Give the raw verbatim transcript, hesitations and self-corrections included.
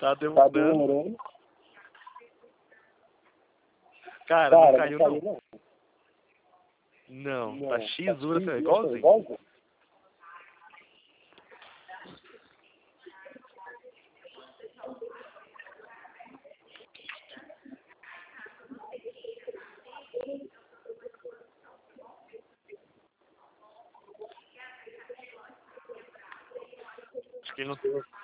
Tá Tá demorando. demorando. Cara, Cara, não caiu não. não. Não, Não, tá tá X dura, X, é igualzinho. igualzinho. igualzinho. Acho que ele não tem.